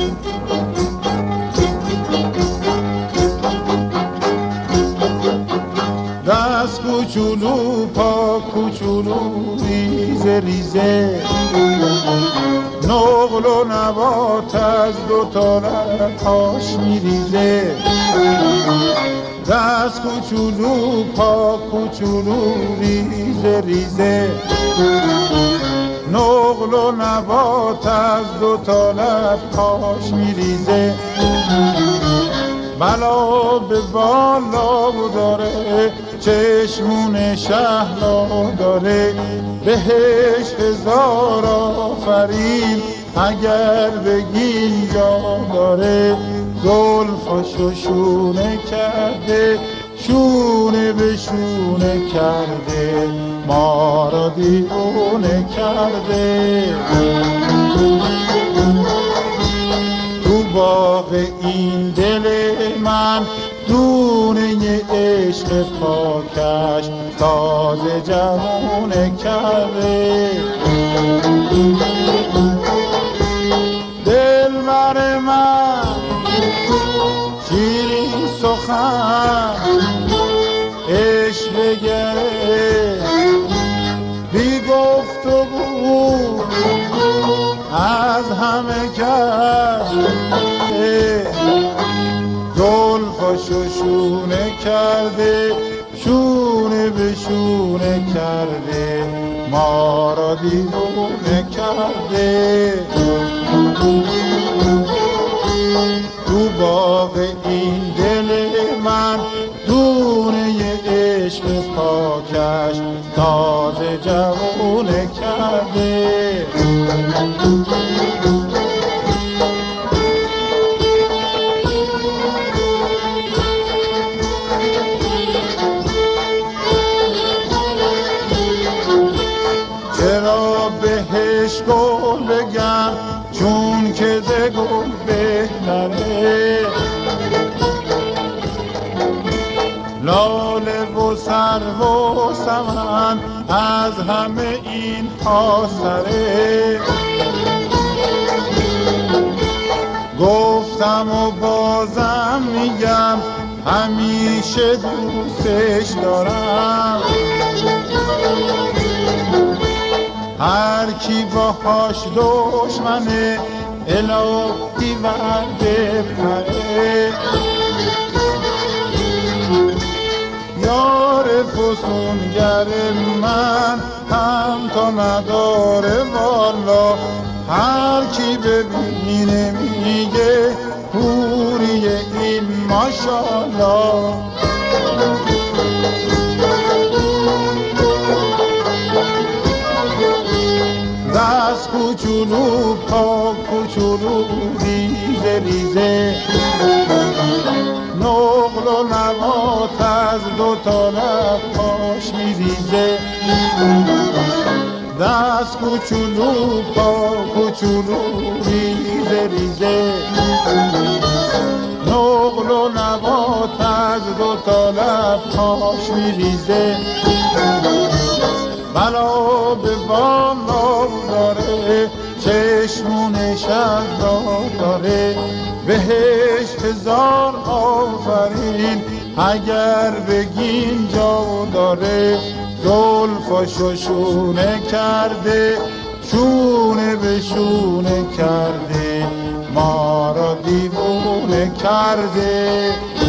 دست کوچولو پا کوچولو ریزه ریزه، نقل و نبات از دو تا لبهاش میریزه. دست کوچولو پا کوچولو ریزه ریزه، نقل و نبات از دو تا لبهاش میریزه. بلا به بالا داره، چشمون شهلا داره، بهش هزار آفرین اگر بگین جا داره. زلفاشو شونه کرده، شونه به شونه کرده، ما را دیوونه کرده. تو باغ این دل من دونه عشق پاکش تازه جوونه کرده. دلبر من شیرین سخن عشق بگره، بی گفت و گو از همه کس. زلفاشو شونه کرده، شونه به شونه کرده، ما را دیوونه کرده. تو باغ این دل من دونه عشق پاکش تازه جوونه کرده. چرا بهش گل بگم چون که ز گل بهتره، لاله و سرو و سمن از همه این ها سره. گفتم و بازم میگم همیشه دوستش دارم. هر کی باهاش دشمنه الهی ورده پره. یار فسونگر من هم تا نداره والا، هر کی ببینه میگه حوری این ماشالله. دست کوچولو پا کوچولو ریزه ریزه، نقل و نبات از دو تا لبهاش میریزه. دست کوچولو پا کوچولو ریزه ریزه، نقل و نبات از دو تا لبهاش میریزه. بلا به بالا داره، چشمون شهلا داره، بهش هزار آفرین اگر بگین جا داره. زلفاشو شونه کرده، شونه به شونه کرده، ما را دیوونه کرده.